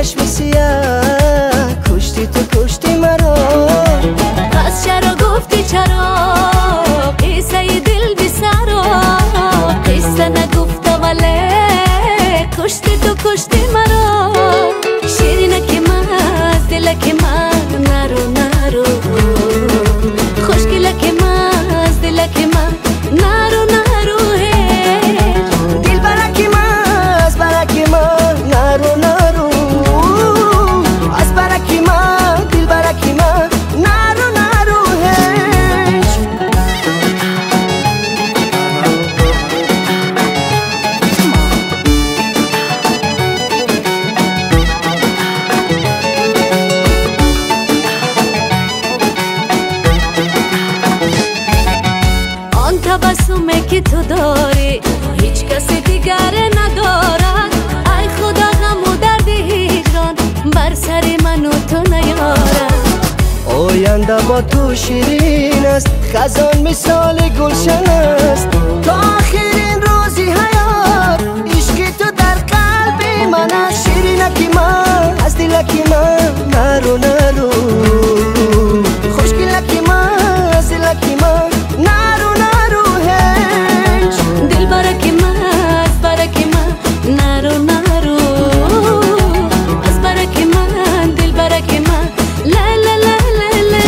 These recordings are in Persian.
چشم سیاه کشتی تو کشتی مرا. پس چرا گفتی چرا قصه دل بی سرا، قصه نگفته ولی کشتی تو کشتی مرا. شیرینک من دلک من نرو نرو، خوشگلک من دلک من نرو نرو. دل برک من از برک من نرو نرو، از برک من دل برک من نرو نرو. آن تبسمی که تو داری هیچ کسی دیگر ندارد. ای خدا غم و درد هجران بر سر من و تو نیارد. آینده با تو شیرین است، خزان مثال گلشن است. تا آخرین روزی حیات عشق تو در قلب من است. شیرینکی من از دلکی من نرو نرو، خوشگلکی من از دلکی من نرو نرو. هیچ دل برک من از برک من نرو نرو، از برک من دل برک من لا لا لا لا لا.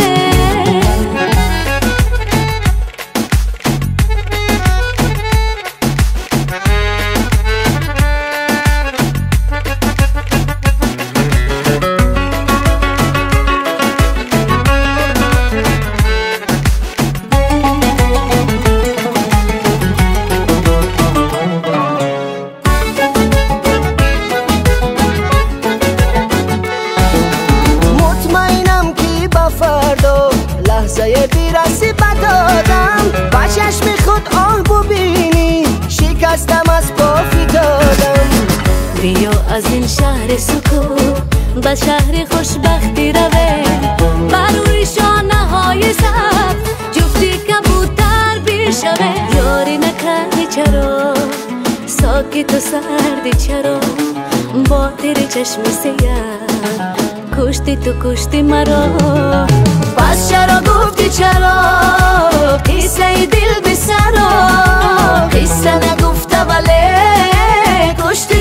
مطمئنم که با فردا لحظه بیرسی بدادم. با چشم خود آه ببینی شکستم از پا فتادم. بیا از این شهر سکون به شهر خوشبختی رویم، بر روی شانه های سبز جفتی کبوتر بیشویم. یاری نکردی چرا ساکت و سردی چرا، با تیر چشم سیاه کشتی تو کشتی مرا. پس چرا گفتی چرا قصه دل بی سرا، قصه نگفته ولی کشتی